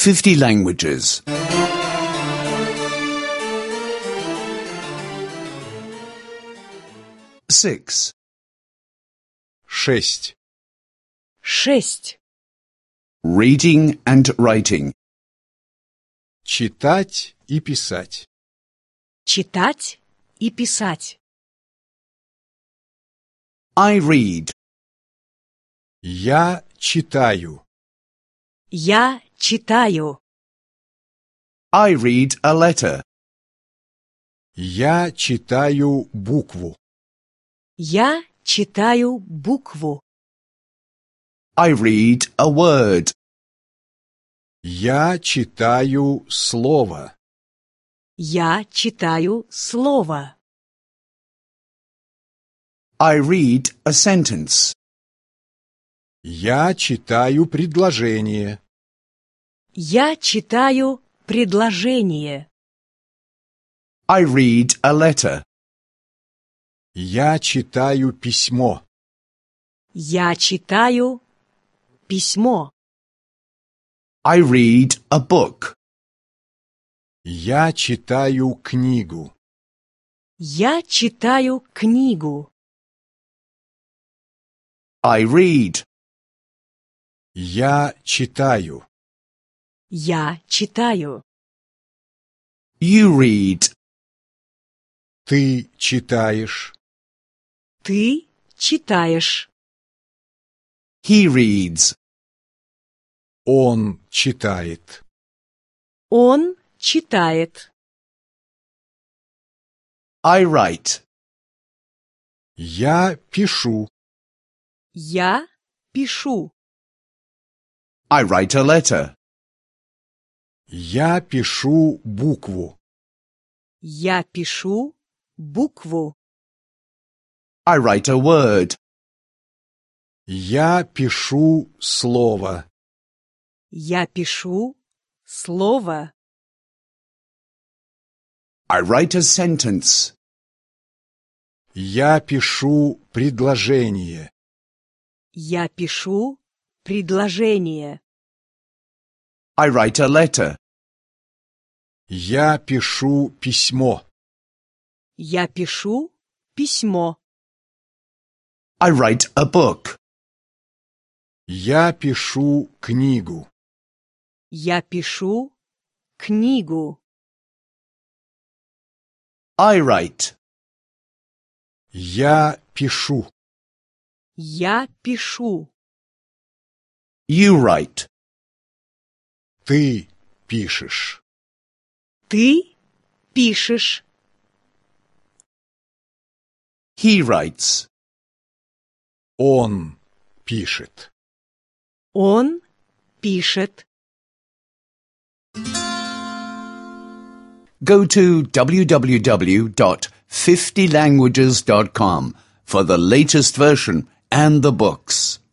50 languages. 6. 6. 6. Reading and writing. Читать и писать. Читать и писать. I read. Я читаю. Я читаю. I read a letter. Я читаю букву. Я читаю букву. I read a word. Я читаю слово. Я читаю слово. I read a sentence. Я читаю предложение. Я читаю предложение. I read a letter. Я читаю письмо. Я читаю письмо. I read a book. Я читаю книгу. Я читаю книгу. I read. Я читаю. Я читаю. You read. Ты читаешь. Ты читаешь. He reads. Он читает. Он читает. I write. Я пишу. Я пишу. I write a letter. Я пишу букву. Я пишу букву. I write a word. Я пишу слово. Я пишу слово. I write a sentence. Я пишу предложение. Я пишу предложение. I write a letter. Я пишу письмо. Я пишу письмо. I write a book. Я пишу книгу. Я пишу книгу. I write. Я пишу. Я пишу. You write. Ты пишешь. Ты пишешь. He writes. Он пишет. Он пишет. Go to www.50languages.com for the latest version and the books.